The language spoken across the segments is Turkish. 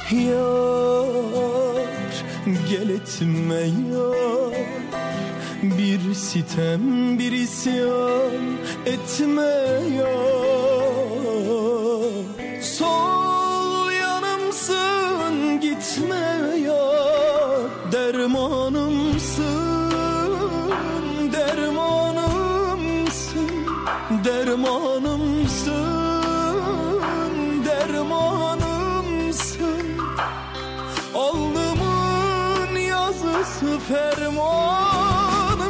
Yar gel etme yar, bir sitem bir isyan etme yar. Sol yanımsın gitme yar, dermanımsın dermanımsın dermanımsın dermanımsın. Alnımın yazısı fermanımsın.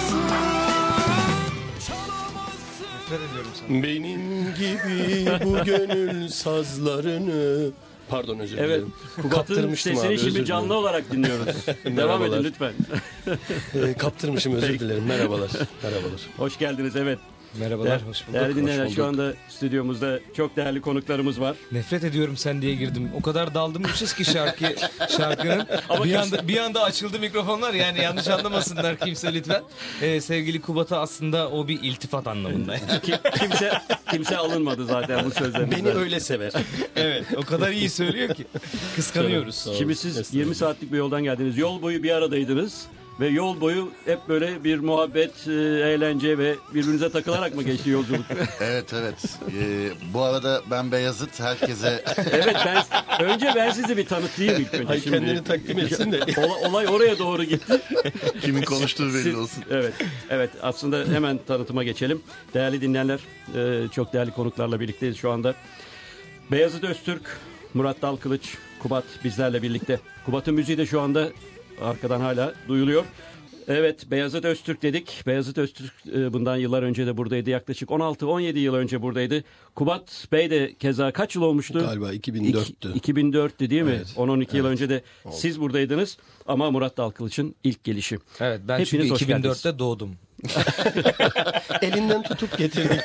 Benim gibi bu gönül sazlarını... Pardon, özür dilerim. Evet, Kubat'ın sesini şimdi canlı olarak dinliyoruz. Devam edin lütfen. Kaptırmışım, özür dilerim. Merhabalar. Merhabalar. Hoş geldiniz, evet. Merhabalar, hoş bulduk. Değerli dinleyenler, şu anda stüdyomuzda çok değerli konuklarımız var. Nefret ediyorum sen diye girdim. O kadar dalmışız ki şarkının. Bir anda açıldı mikrofonlar, yani yanlış anlamasınlar kimse lütfen. Sevgili Kubat'a aslında o bir iltifat anlamında. Kimse alınmadı zaten bu sözlerimizden. Beni öyle sever. Evet, o kadar iyi söylüyor ki. Kıskanıyoruz. Şimdi siz 20 saatlik bir yoldan geldiniz. Yol boyu bir aradaydınız. Ve yol boyu hep böyle bir muhabbet, eğlence ve birbirinize takılarak mı geçti yolculuk? Evet. Bu arada ben Beyazıt, herkese... Evet, önce ben sizi bir tanıtayım ilk önce. Ay, kendini takdim etsin de. Olay oraya doğru gitti. Kimin konuştuğu belli olsun. Evet, aslında hemen tanıtıma geçelim. Değerli dinleyenler, çok değerli konuklarla birlikteyiz şu anda. Beyazıt Öztürk, Murat Dalkılıç, Kubat bizlerle birlikte. Kubat'ın müziği de şu anda arkadan hala duyuluyor. Evet, Beyazıt Öztürk dedik. Beyazıt Öztürk bundan yıllar önce de buradaydı. Yaklaşık 16-17 yıl önce buradaydı. Kubat Bey de keza kaç yıl olmuştu? Galiba 2004'tü. 2004'tü değil mi? Evet. 10-12 yıl önce de oldu. Siz buradaydınız ama Murat Dalkılıç'ın ilk gelişi. Evet, ben Hepiniz çünkü 2004'te doğdum. Elinden tutup getirdik.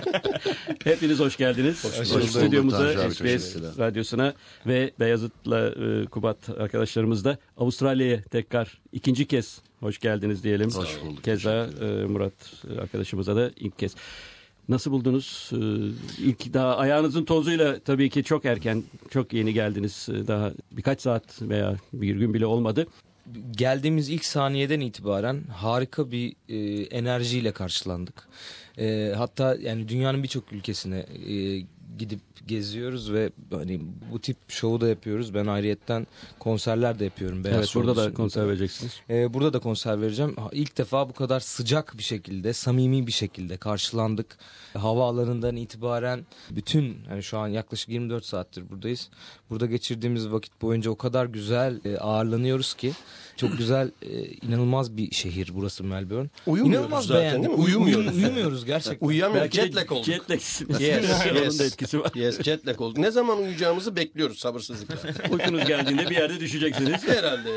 Hepiniz hoş geldiniz. Hoş bulduk. Stüdyomuza, Tanju abi, SBS teşekkürler. Radyosuna ve Beyazıt'la Kubat arkadaşlarımız da Avustralya'ya tekrar ikinci kez hoş geldiniz diyelim. Hoş bulduk. Keza Murat arkadaşımıza da ilk kez. Nasıl buldunuz? İlk daha ayağınızın tozuyla tabii ki çok erken, çok yeni geldiniz. Daha birkaç saat veya bir gün bile olmadı. Geldiğimiz ilk saniyeden itibaren harika bir enerjiyle karşılandık. Hatta yani dünyanın birçok ülkesine gidip geziyoruz ve hani bu tip şovu da yapıyoruz. Ben ayrıyetten konserler de yapıyorum. Beyaz Evet, Show burada da dışında. konser vereceksiniz. Burada da konser vereceğim. İlk defa bu kadar sıcak bir şekilde, samimi bir şekilde karşılandık. Havaalanından itibaren bütün, yani şu an yaklaşık 24 saattir buradayız. Burada geçirdiğimiz vakit boyunca o kadar güzel ağırlanıyoruz ki. Çok güzel, inanılmaz bir şehir burası Melbourne. Uyumuyoruz İnanılmaz zaten, beğendim. değil mi? Uyumuyoruz. Uyumuyoruz gerçekten. Uyuyamıyoruz. Belki de Jet lag olduk. Jet lag. Yes. Onun da etkisi var. Yes, jet lag olduk. Ne zaman uyuyacağımızı bekliyoruz sabırsızlıkla. Uykunuz geldiğinde bir yerde düşeceksiniz. Herhalde.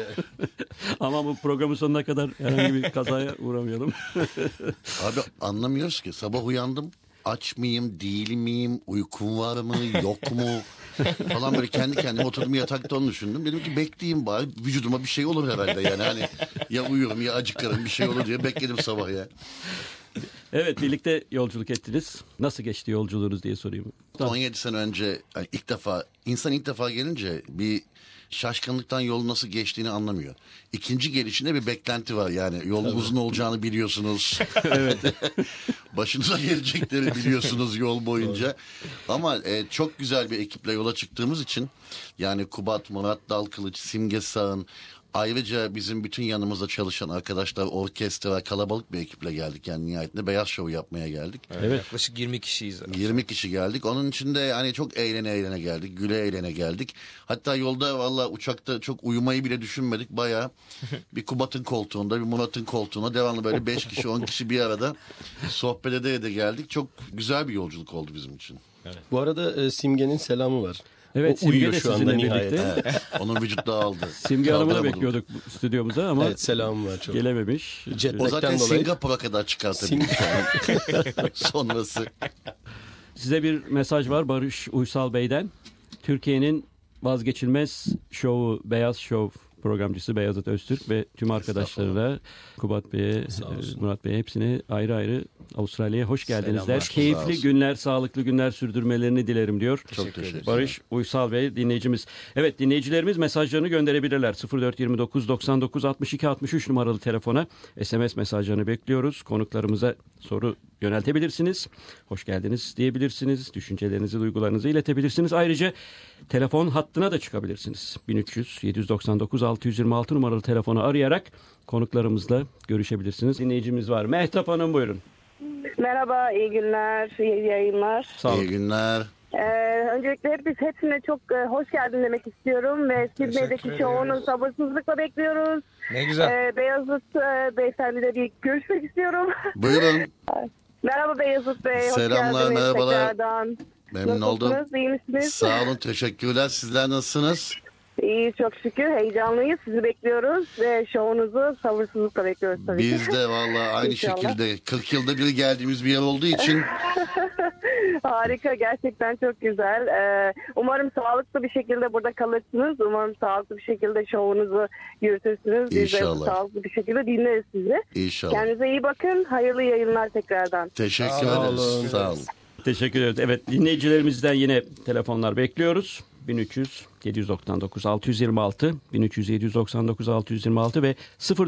Ama bu programın sonuna kadar herhangi bir kazaya uğramayalım. Abi anlamıyoruz ki. Sabah uyandım. Aç mıyım, değil miyim, uykum var mı, yok mu falan, böyle kendi kendime oturdum yatakta, onu düşündüm. Dedim ki bekleyeyim bari, vücuduma bir şey olur herhalde yani. Hani ya uyurum ya acıkarım, bir şey olur diye bekledim sabah ya. Evet, birlikte yolculuk ettiniz. Nasıl geçti yolculuğunuz diye sorayım. 17 sene önce yani insan ilk defa gelince bir şaşkınlıktan yolun nasıl geçtiğini anlamıyor. İkinci gelişinde bir beklenti var, yani yolun uzun olacağını biliyorsunuz. Evet. Başınıza gelecekleri biliyorsunuz yol boyunca. Ama çok güzel bir ekiple yola çıktığımız için, yani Kubat, Murat Dalkılıç, Simge Sağın, ayrıca bizim bütün yanımızda çalışan arkadaşlar, orkestra, kalabalık bir ekiple geldik. Yani nihayetinde Beyaz Show yapmaya geldik. Evet. Yaklaşık 20 kişiyiz. 20 kişi geldik. Onun içinde yani çok eğlene geldik. Güle eğlene geldik. Hatta yolda valla uçakta çok uyumayı bile düşünmedik. Bayağı bir Kubat'ın koltuğunda, bir Murat'ın koltuğuna devamlı böyle 5 kişi 10 kişi bir arada sohbet ede geldik. Çok güzel bir yolculuk oldu bizim için. Bu arada Simge'nin selamı var. Evet, O Simge uyuyor de şu anda sizinle nihayet. birlikte. Evet, onun vücut dağıldı. Simge Hanım'ı da Kaldıramadım. bekliyorduk stüdyomuza ama Evet, selamı var çok. gelememiş. Jet O zaten lag'den dolayı. Singapur'a kadar çıkartabilir. Sonrası. Size bir mesaj var Barış Uysal Bey'den. Türkiye'nin vazgeçilmez şovu Beyaz Show programcısı Beyazıt Öztürk ve tüm arkadaşlarına, Kubat Bey'e, Murat Bey'e, hepsine ayrı ayrı Avustralya'ya hoş geldiniz Selamlar. der. Keyifli olsun. günler, sağlıklı günler sürdürmelerini dilerim diyor. Çok teşekkür ederim. Barış Uysal Bey dinleyicimiz. Evet, dinleyicilerimiz mesajlarını gönderebilirler. 0429 99 62 63 numaralı telefona SMS mesajlarını bekliyoruz. Konuklarımıza soru yöneltebilirsiniz. Hoş geldiniz diyebilirsiniz. Düşüncelerinizi, duygularınızı iletebilirsiniz. Ayrıca telefon hattına da çıkabilirsiniz. 1300 799 626 numaralı telefonu arayarak konuklarımızla görüşebilirsiniz. Dinleyicimiz var. Mehtap Hanım, buyurun. Merhaba, iyi günler, iyi yayınlar. Sağ olun. İyi günler. Öncelikle hepsine çok hoş geldin demek istiyorum ve Sydney'deki şovunu sabırsızlıkla bekliyoruz. Ne güzel. Beyazıt Beyefendi'yle bir görüşmek istiyorum. Buyurun. Merhaba Beyazıt Bey, hoş Selamlar, geldiniz merhabalar. tekrardan. Memnun oldum. Nasılsınız, iyi misiniz? Sağ olun, teşekkürler. Sizler nasılsınız? İyi, çok şükür, heyecanlıyız. Sizi bekliyoruz ve şovunuzu sabırsızlıkla bekliyoruz tabii ki. Biz de vallahi aynı İnşallah. şekilde 40 yılda bir geldiğimiz bir yer olduğu için Harika, gerçekten çok güzel. Umarım sağlıklı bir şekilde burada kalırsınız. Umarım sağlıklı bir şekilde şovunuzu yürütürsünüz. Biz de İnşallah. sağlıklı bir şekilde dinleriz sizi. inşallah. Kendinize iyi bakın. Hayırlı yayınlar tekrardan. Teşekkür Sağ ederiz. olun. Sağ olun. Teşekkür ederiz. Evet, dinleyicilerimizden yine telefonlar bekliyoruz. 1300 799 626 1300 799 626 ve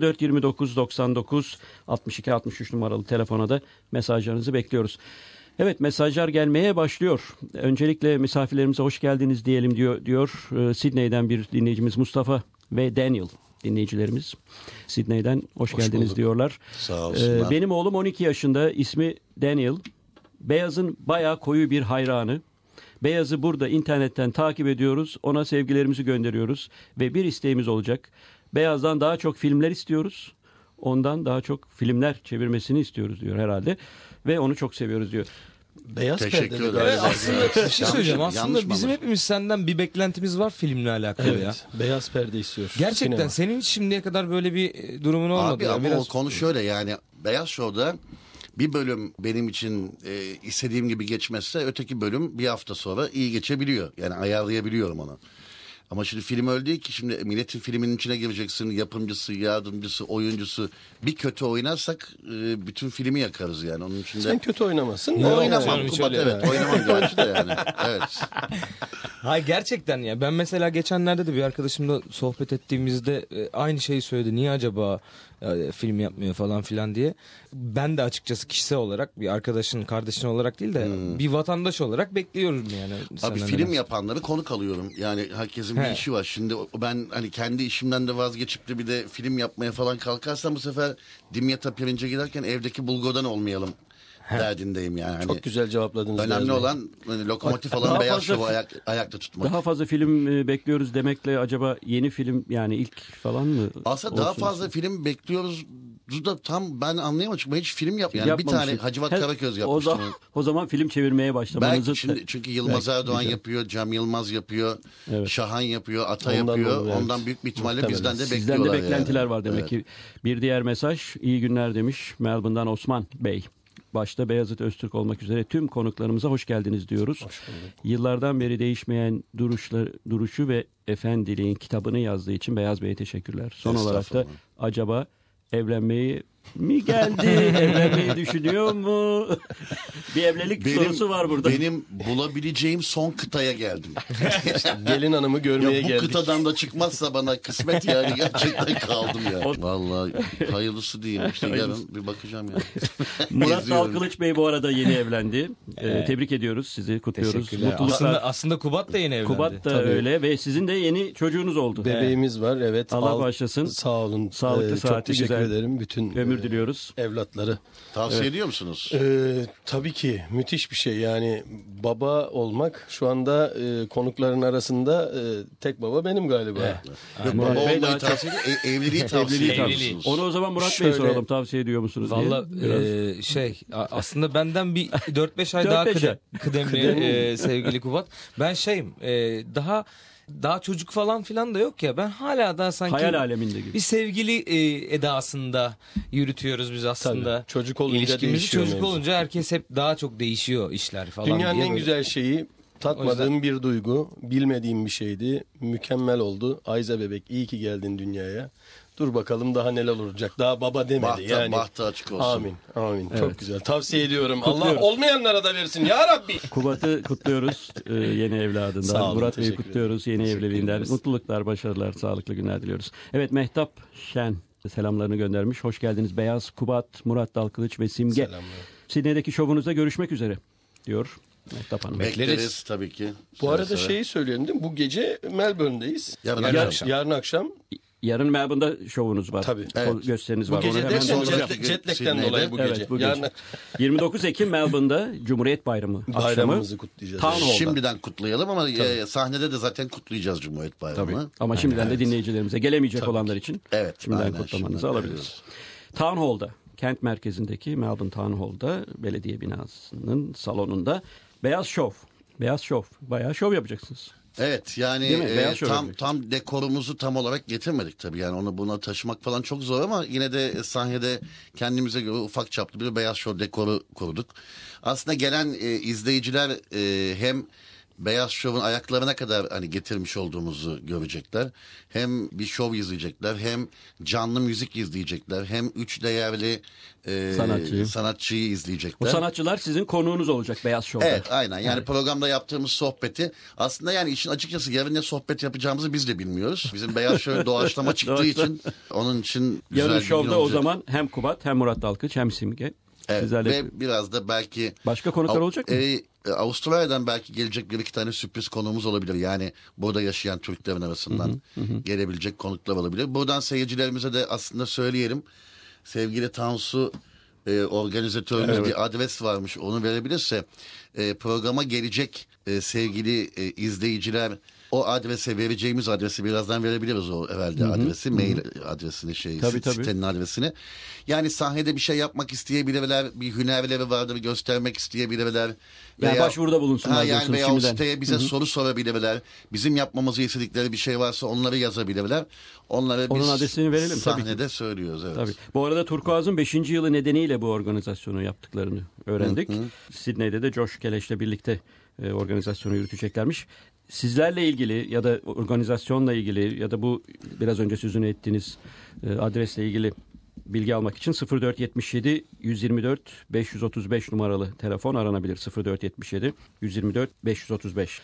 0429 99 62 63 numaralı telefona da mesajlarınızı bekliyoruz. Evet, mesajlar gelmeye başlıyor. Öncelikle misafirlerimize hoş geldiniz diyelim diyor. Sydney'den bir dinleyicimiz Mustafa ve Daniel dinleyicilerimiz. Sydney'den hoş geldiniz bulduk. diyorlar. Sağ olsunlar. Benim oğlum 12 yaşında, ismi Daniel. Beyaz'ın bayağı koyu bir hayranı. Beyaz'ı burada internetten takip ediyoruz. Ona sevgilerimizi gönderiyoruz. Ve bir isteğimiz olacak. Beyaz'dan daha çok filmler istiyoruz. Ondan daha çok filmler çevirmesini istiyoruz diyor herhalde. Ve onu çok seviyoruz diyor. Beyaz Teşekkür perdeli ederim. galiba. Aslında bir şey söyleyeceğim. Yanlış Aslında mı bizim anladım? hepimiz senden bir beklentimiz var filmle alakalı ya. Evet, beyaz perde istiyor. Gerçekten Sinema. senin hiç şimdiye kadar böyle bir durumun olmadı. Abi ya. ama Biraz o konu şöyle, yani Beyaz Show'da bir bölüm benim için istediğim gibi geçmezse öteki bölüm bir hafta sonra iyi geçebiliyor. Yani ayarlayabiliyorum onu. Ama şimdi film öyle değil ki, şimdi milletin filminin içine gireceksin, yapımcısı, yardımcısı, oyuncusu. Bir kötü oynarsak bütün filmi yakarız yani, onun için de. Sen kötü oynamazsın. Yok, Oynamam canım, hiç Kubat, öyle evet oynamam gerçi de yani. Evet. Hayır, gerçekten ya. Ben mesela geçenlerde de bir arkadaşımla sohbet ettiğimizde aynı şeyi söyledi. Niye acaba film yapmıyor falan filan diye. Ben de açıkçası kişisel olarak, bir arkadaşın, kardeşin olarak değil de bir vatandaş olarak bekliyorum yani. Abi senden film biraz. yapanları konuk alıyorum. Yani herkesin bir He. işi var. Şimdi ben hani kendi işimden de vazgeçip de bir de film yapmaya falan kalkarsam bu sefer Dimyat'a pirince giderken evdeki bulgurdan olmayalım derdindeyim yani. Hani Çok güzel cevapladınız. Beyaz önemli Bey. olan hani lokomotif Daha olan Beyaz fazla- Şov'u ayakta tutmak. Daha fazla film bekliyoruz demekle acaba yeni film, yani ilk falan mı? Aslında daha olsun? fazla film bekliyoruz da tam ben anlayamadım. Çünkü ben hiç film yapmıyorum. Yani bir tane Yapmamışsın. Hacivat He, Karaköz o yapmıştım. zaman, o zaman film çevirmeye başlamanızı... Belki şimdi, çünkü Yılmaz Belki, Erdoğan güzel. yapıyor, Cem Yılmaz yapıyor, Evet. Şahan yapıyor, Ata Ondan yapıyor. olur, evet. Ondan büyük bir ihtimalle Muhtemelen. bizden de Sizden bekliyorlar de beklentiler yani. var demek Evet. ki. Bir diğer mesaj, iyi günler demiş Melbourne'dan Osman Bey. Başta Beyazıt Öztürk olmak üzere tüm konuklarımıza hoş geldiniz diyoruz. Yıllardan beri değişmeyen duruşu ve efendiliğin kitabını yazdığı için Beyaz Bey'e teşekkürler. Son olarak da Estağfurullah. acaba evlenmeyi mi geldi? Evlenmeyi düşünüyor mu? Bir evlilik sorusu var burada. Benim bulabileceğim son kıtaya geldim. Gelin hanımı görmeye Ya bu geldik. kıtadan da çıkmazsa bana kısmet yani, gerçekten kaldım ya. Vallahi hayırlısı diyeyim. İşte yarın bir bakacağım ya. Murat Geziyorum. Dalkılıç Bey bu arada yeni evlendi. Tebrik ediyoruz sizi, kutluyoruz. Teşekkürler. Mutluluklar. Aslında Kubat da yeni evlendi. Kubat da Tabii. öyle ve sizin de yeni çocuğunuz oldu. Bebeğimiz var, evet. Allah bağışlasın. Sağ olun. Sağlıklı, Çok saatli, teşekkür güzel ederim. Bütün ömür diliyoruz. evlatları. Tavsiye ediyor musunuz? Tabii ki müthiş bir şey. Yani baba olmak şu anda konukların arasında tek baba benim galiba. Yok, Murat baba Bey olmayı daha tavsiye ediyor. Evliliği tavsiye ediyor Evliliği. musunuz? Onu o zaman Murat Şöyle- Bey'e soralım, tavsiye ediyor musunuz diye. Valla Biraz. aslında benden bir 4-5 ay 4-5 daha ay. kıdemli sevgili Kubat. Ben daha çocuk falan filan da yok ya. Ben hala daha sanki Hayal aleminde gibi. bir sevgili edasında yürütüyoruz biz aslında. Tabii, çocuk olunca İlişkimizi değişiyor çocuk mevzu. olunca herkes hep daha çok değişiyor işler falan. Dünyanın diye en böyle. güzel şeyi, tatmadığım O bir duygu, bilmediğim bir şeydi. Mükemmel oldu. Ayza bebek, iyi ki geldin dünyaya. Dur bakalım daha neler olacak. Daha baba demedi yani. Bahtı açık olsun. Amin. Amin. Evet. Çok güzel. Tavsiye ediyorum. Allah Kutluyoruz. olmayanlara da versin ya Rabbi. Kubat'ı kutluyoruz yeni evladından. Sağ olun, Murat Bey'i teşekkür kutluyoruz yeni Teşekkür evliliğinden. ederiz. Mutluluklar, başarılar, sağlıklı günler diliyoruz. Evet, Mehtap Şen selamlarını göndermiş. Hoş geldiniz Beyaz, Kubat, Murat Dalkılıç ve Simge. Selamlar. Sidney'deki şovunuzda görüşmek üzere diyor Mehtap Hanım. Bekleriz tabii ki. Bu arada Seve seve. şeyi söyleyelim değil mi? Bu gece Melbourne'deyiz. Yarın akşam. Yarın akşam. Yarın Melbourne'da şovunuz var. Tabii. Evet. Gösteriniz Bu var. Onu gece hemen derken soracağım. jet lag'den Sydney'de. dolayı bu Evet, gece. bu gece. Yarın 29 Ekim Melbourne'da Cumhuriyet Bayramı akşamı. bayramımızı kutlayacağız. Town Hall'da. Şimdiden kutlayalım ama sahnede de zaten kutlayacağız Cumhuriyet Bayramı'nı. Ama şimdiden de dinleyicilerimize gelemeyecek olanlar için Evet, şimdiden aynen, kutlamanızı şimdiden alabiliriz. Town Hall'da, kent merkezindeki Melbourne Town Hall'da belediye binasının salonunda Beyaz Şov. Beyaz Şov. Bayağı şov yapacaksınız. Evet yani Değil mi? Beyaz şov yapacak. tam dekorumuzu tam olarak getirmedik tabii. Yani onu buna taşımak falan çok zor ama yine de sahnede kendimize göre ufak çaplı bir beyaz şov dekoru kurduk. Aslında gelen izleyiciler hem Beyaz Şov'un ayaklarına kadar hani getirmiş olduğumuzu görecekler. Hem bir şov izleyecekler, hem canlı müzik izleyecekler, hem 3 değerli sanatçıyı izleyecekler. O sanatçılar sizin konuğunuz olacak Beyaz Şov'da. Evet, aynen. Yani programda yaptığımız sohbeti aslında yani işin açıkçası yarın ne sohbet yapacağımızı biz de bilmiyoruz. Bizim Beyaz Şov doğaçlama çıktığı için onun için güzel Yarın bir gün şovda o olacak. zaman hem Kubat hem Murat Dalkılıç hem Simge. Evet, Sizlerle ve biraz da belki başka konuklar olacak mı? Avustralya'dan belki gelecek bir iki tane sürpriz konuğumuz olabilir. Yani burada yaşayan Türklerin arasından gelebilecek konuklar olabilir. Buradan seyircilerimize de aslında söyleyelim. Sevgili Tansu organizatörümüz bir adres varmış. Onu verebilirse programa gelecek sevgili izleyiciler o adrese, vereceğimiz adresi birazdan verebiliriz o herhalde adresi, mail adresini Tabii. sitenin adresini. Yani sahnede bir şey yapmak isteyebilirler, bir hünerleri vardır göstermek isteyebilirler. Yani başvuruda bulunsunlar yani veya o şimdiden. siteye bize soru sorabilirler. Bizim yapmamızı istedikleri bir şey varsa onları yazabilirler. Onları Onun biz adresini verelim tabii ki. sahnede söylüyoruz. Evet. Tabii. Bu arada Turkuaz'ın 5. yılı nedeniyle bu organizasyonu yaptıklarını öğrendik. Sydney'de de Josh Keleş'le birlikte organizasyonu yürüteceklermiş. Sizlerle ilgili ya da organizasyonla ilgili ya da bu biraz önce sözünü ettiğiniz adresle ilgili bilgi almak için 0477 124 535 numaralı telefon aranabilir. 0477 124 535.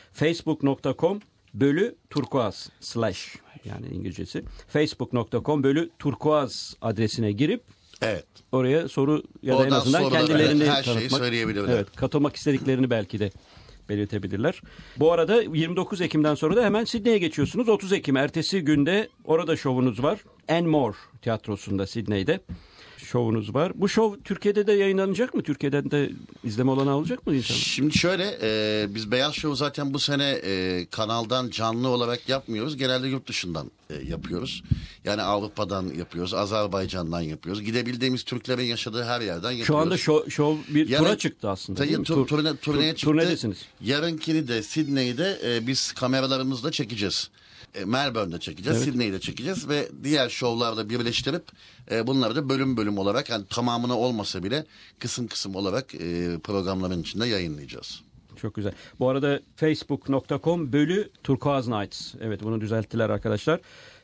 Facebook.com/turkuaz yani İngilizcesi. Facebook.com/turkuaz adresine girip Evet. oraya soru ya da en Oradan azından sorular, kendilerini evet, her şeyi tanıtmak, söyleyebilirler. evet, katılmak istediklerini belki de belirtebilirler. Bu arada 29 Ekim'den sonra da hemen Sydney'e geçiyorsunuz. 30 Ekim ertesi günde orada şovunuz var. And More tiyatrosunda Sydney'de şovunuz var. Bu şov Türkiye'de de yayınlanacak mı? Türkiye'den de izleme olanağı olacak mı insanlar? Şimdi şöyle biz Beyaz Şov'u zaten bu sene kanaldan canlı olarak yapmıyoruz. Genelde yurt dışından yapıyoruz. Yani Avrupa'dan yapıyoruz, Azerbaycan'dan yapıyoruz. Gidebildiğimiz Türklerin yaşadığı her yerden yapıyoruz. Şu anda şov bir Yani, tura çıktı aslında. değil mi? Turneye çıktı. Turnedesiniz. Yarınkini de Sydney'de biz kameralarımızla çekeceğiz. Melbourne'de çekeceğiz, Evet. Sydney'de çekeceğiz ve diğer şovlarla birleştirip bunları da bölüm bölüm olarak yani tamamına olmasa bile kısım kısım olarak programların içinde yayınlayacağız. Çok güzel. Bu arada facebook.com/Turkuaz Nights. Evet, bunu düzelttiler arkadaşlar.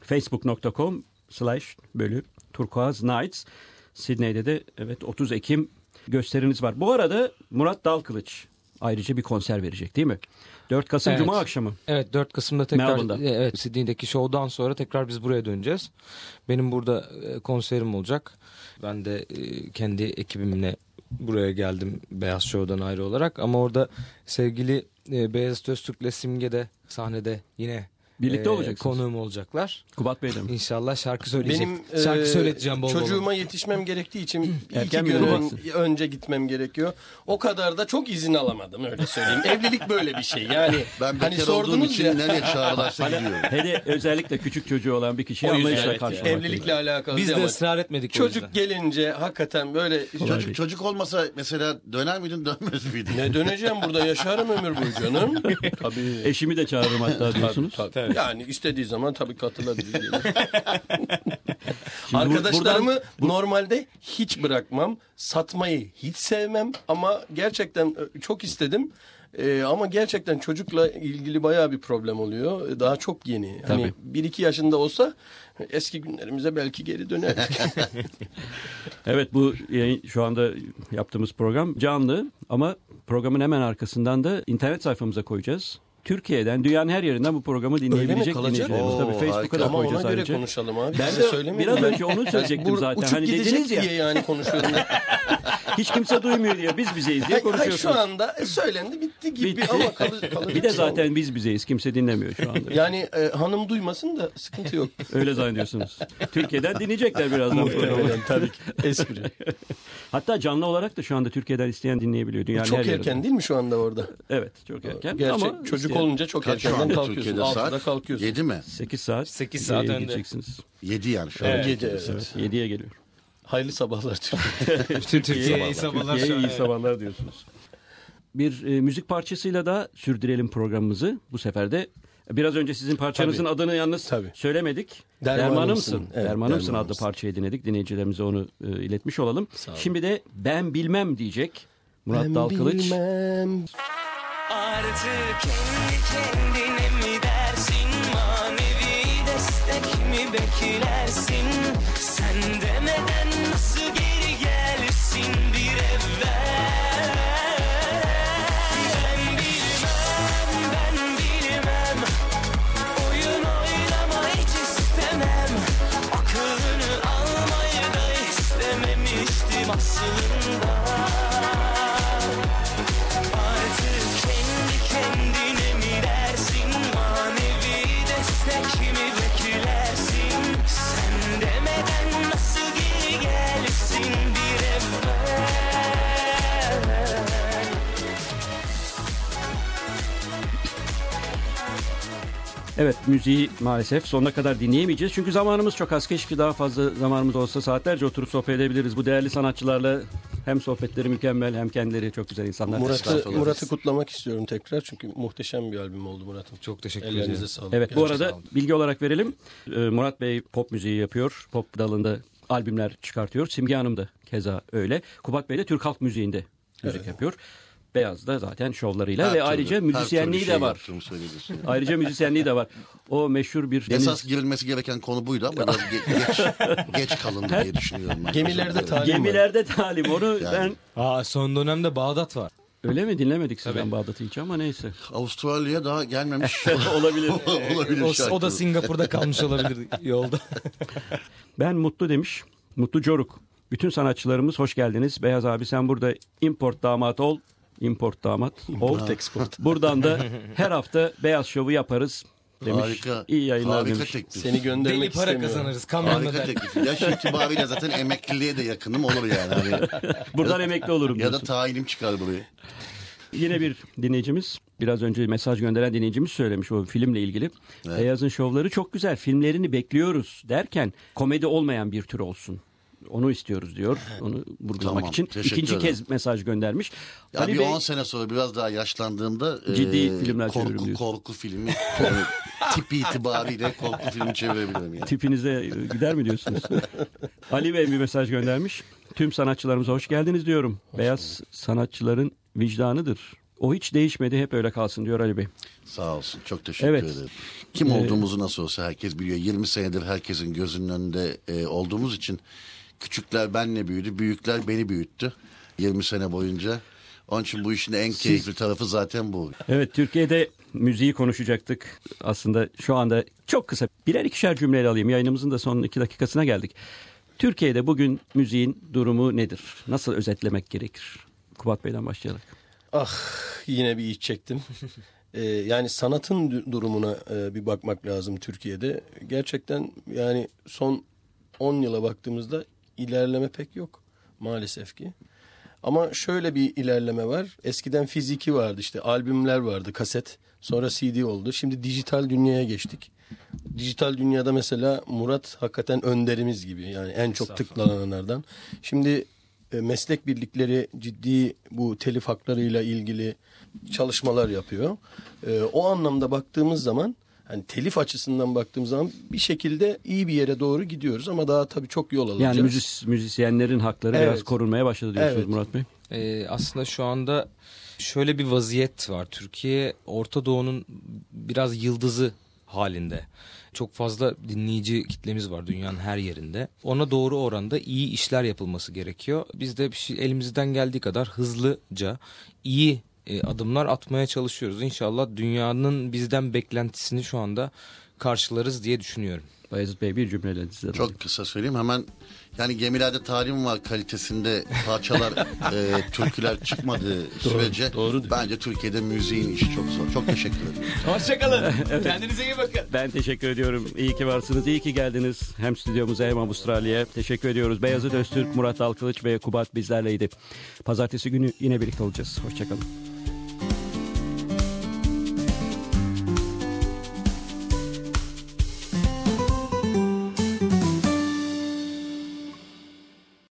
facebook.com/Turkuaz Nights. Sydney'de de evet 30 Ekim gösteriniz var. Bu arada Murat Dalkılıç ayrıca bir konser verecek değil mi? 4 Kasım Evet. Cuma akşamı. Evet, 4 Kasım'da tekrar Melbourne'da. evet, Sydney'deki şovdan sonra tekrar biz buraya döneceğiz. Benim burada konserim olacak. Ben de kendi ekibimle buraya geldim Beyaz Show'dan ayrı olarak ama orada sevgili Beyazıt Öztürk'le Simge de sahnede yine Birlikte olacaksınız. konuğum olacaklar. Kubat Bey'le mi? İnşallah şarkı söyleyecek. Benim Şarkı söyleteceğim bol bol. çocuğuma yetişmem gerektiği için Erken 2 mi gün yürüyeceksin? önce gitmem gerekiyor. O kadar da çok izin alamadım öyle söyleyeyim. Evlilik böyle bir şey. Yani Ben hani bekar olduğum sordunuz için ya. nereye çağırırlarsa gidiyorum. Hele özellikle küçük çocuğu olan bir kişiyi O yüzden anlayışla evet, karşılamak. evlilikle alakalı Biz değil de ama ısrar etmedik o yüzden. çocuk gelince hakikaten böyle Çocuk olmasa mesela döner miydin dönmez miydin? ne döneceğim burada yaşarım ömür boyu canım. Tabii. Eşimi de çağırırım hatta diyorsunuz. Tabii. Yani istediği zaman tabii katılabilir. Şimdi Arkadaşlarımı normalde hiç bırakmam. Satmayı hiç sevmem ama gerçekten çok istedim. Ama gerçekten çocukla ilgili bayağı bir problem oluyor. Daha çok yeni. Hani Tabii. 1-2 yaşında olsa eski günlerimize belki geri döneriz. Evet, bu yayın, şu anda yaptığımız program canlı ama programın hemen arkasından da internet sayfamıza koyacağız. Türkiye'den, dünyanın her yerinden bu programı dinleyebilecek kalacak? dinleyicilerimiz. Tabii Facebook'a harika. da Ama ona koyacağız göre ayrıca. konuşalım abi. Ben Size de söylemedim. biraz önce onu söyleyecektim zaten. Uçup Hani gidecek dediniz ya, diye yani konuşuyorum. hiç kimse duymuyor diye biz bizeyiz diye Hayır, konuşuyorsunuz. şu anda söylendi bitti gibi Bitti. ama kalacak. Bir de zaten biz bizeyiz. Kimse dinlemiyor şu anda. Yani hanım duymasın da sıkıntı yok. Öyle zannediyorsunuz. Türkiye'den dinleyecekler birazdan programı. Muhtemelen tabii ki. Espri. Hatta canlı olarak da şu anda Türkiye'den isteyen dinleyebiliyor. Dünyanın Çok her erken yerinden. değil mi şu anda orada? Evet, çok erken. Gerçek ama çocuk isteyen- olunca çok Kaç şu erkenden anda kalkıyorsun. Türkiye'de 6'da saat? kalkıyorsun. 7 mi? 8 saat. 8 saat önde. gideceksiniz. 7 yani şu an. Evet. 7 evet. 7'ye geliyor. Hayırlı sabahlar Türkiye. Bütün Türkiye'ye iyi sabahlar. Türkiye'ye iyi Evet. sabahlar diyorsunuz. Bir müzik parçasıyla da sürdürelim programımızı. Bu sefer de biraz önce sizin parçanızın adını yalnız söylemedik. Dermanımsın. Evet, Dermanımsın adlı Dermanımsın. parçayı dinledik. Dinleyicilerimize onu iletmiş olalım. Sağ olun. Şimdi de Ben Bilmem diyecek Murat Dalkılıç. Bilmem. Artık kendi kendine mi dersin, manevi destek mi beklersin? Sen demeden nasıl geri gelsin bir evvel? Ben bilmem, oyun oynama hiç istemem. Aklını almayı da istememiştim aslında. Artık kendi kendine mi dersin, manevi destek mi beklersin? Sen demeden nasıl geri gelsin bir evvel? Evet, müziği maalesef sonuna kadar dinleyemeyeceğiz. Çünkü zamanımız çok az. Keşke daha fazla zamanımız olsa saatlerce oturup sohbet edebiliriz. Bu değerli sanatçılarla hem sohbetleri mükemmel hem kendileri çok güzel insanlar. Murat'ı kutlamak istiyorum tekrar. Çünkü muhteşem bir albüm oldu Murat'ın. Çok teşekkür Ellerinize ederim. sağlık. Evet, bu Gerçekten. arada bilgi olarak verelim. Murat Bey pop müziği yapıyor. Pop dalında albümler çıkartıyor. Simge Hanım da keza öyle. Kubat Bey de Türk halk müziğinde müzik yapıyor. Beyaz da zaten şovlarıyla Her ve türlü- ayrıca her müzisyenliği türlü şey de var. yaptığımı söyleyebilirsin. Ayrıca müzisyenliği de var. O meşhur bir Esas girilmesi gereken konu buydu ama biraz geç kalındı diye düşünüyorum. Ben. Gemilerde talim var. gemilerde talim. Onu ben Son dönemde Bağdat var. öyle mi dinlemedik sizden Bağdat'ı hiç ama neyse. Avustralya'ya daha gelmemiş. Olabilir. Olabilir şarkı. O da Singapur'da kalmış olabilir yolda. Ben Mutlu demiş. Mutlu Coruk. Bütün sanatçılarımız hoş geldiniz. Beyaz abi sen burada import damat ol. Import damat ol. Import export. Buradan da her hafta Beyaz Şov'u yaparız demiş. Harika. İyi yayınlar Harika demiş. teklif. Seni göndermek Deli para istemiyorum. kazanırız kamyonla Harika da. teklif. Yaş itibariyle zaten emekliliğe de yakınım olur yani. Hani, Buradan emekli olurum ya da diyorsun. tayinim çıkar buraya. Yine bir dinleyicimiz, biraz önce mesaj gönderen dinleyicimiz söylemiş o filmle ilgili. Evet. Beyaz'ın şovları çok güzel, filmlerini bekliyoruz derken komedi olmayan bir tür olsun. Onu istiyoruz diyor. Onu vurgulamak Tamam, için. teşekkür İkinci ederim. kez mesaj göndermiş. Ya Ali bir Bey, 10 sene sonra biraz daha yaşlandığımda Ciddi filmler çeviririm diyorsun. korku filmi tip itibariyle korku filmi çevirebilirim yani. tipinize gider mi diyorsunuz? Ali Bey bir mesaj göndermiş. Tüm sanatçılarımıza hoş geldiniz diyorum. Beyaz sanatçıların vicdanıdır. O hiç değişmedi, hep öyle kalsın diyor Ali Bey. Sağ olsun. Çok teşekkür Evet. ederim. Kim olduğumuzu nasıl olsa herkes biliyor. 20 senedir herkesin gözünün önünde olduğumuz için küçükler benle büyüdü, büyükler beni büyüttü 20 sene boyunca. Onun için bu işin en keyifli tarafı zaten bu. Evet, Türkiye'de müziği konuşacaktık. Aslında şu anda çok kısa birer ikişer cümleyle alayım. Yayınımızın da son 2 dakikasına geldik. Türkiye'de bugün müziğin durumu nedir? Nasıl özetlemek gerekir? Kubat Bey'den başlayarak. Ah yine bir iç çektim. Yani sanatın durumuna bir bakmak lazım Türkiye'de. Gerçekten yani son 10 yıla baktığımızda ilerleme pek yok maalesef ki. Ama şöyle bir ilerleme var. Eskiden fiziki vardı, işte albümler vardı, kaset. Sonra CD oldu. Şimdi dijital dünyaya geçtik. Dijital dünyada mesela Murat hakikaten önderimiz gibi. Yani en çok tıklananlardan. Şimdi meslek birlikleri ciddi bu telif haklarıyla ilgili çalışmalar yapıyor. O anlamda baktığımız zaman, hani telif açısından baktığımız zaman bir şekilde iyi bir yere doğru gidiyoruz ama daha tabii çok yol alacağız. Yani müzisyenlerin hakları Evet. biraz korunmaya başladı diyorsunuz Evet. Murat Bey. Aslında şu anda Şöyle bir vaziyet var. Türkiye Orta Doğu'nun biraz yıldızı halinde. Çok fazla dinleyici kitlemiz var dünyanın her yerinde. Ona doğru oranda iyi işler yapılması gerekiyor. Biz de elimizden geldiği kadar hızlıca iyi adımlar atmaya çalışıyoruz. İnşallah dünyanın bizden beklentisini şu anda karşılarız diye düşünüyorum. Bayezid Bey, bir cümleyle size. Çok kısa söyleyeyim hemen. Yani gemilerde tarihim var kalitesinde parçalar, türküler çıkmadığı sürece doğru. bence Türkiye'de müziğin işi çok zor. Çok teşekkür ederim. Hoşçakalın. Kendinize iyi bakın. Ben teşekkür ediyorum. İyi ki varsınız. İyi ki geldiniz. Hem stüdyomuza hem Avustralya'ya. Teşekkür ediyoruz. Beyazıt Öztürk, Murat Dalkılıç ve Kubat bizlerleydi. Pazartesi günü yine birlikte olacağız. Hoşçakalın.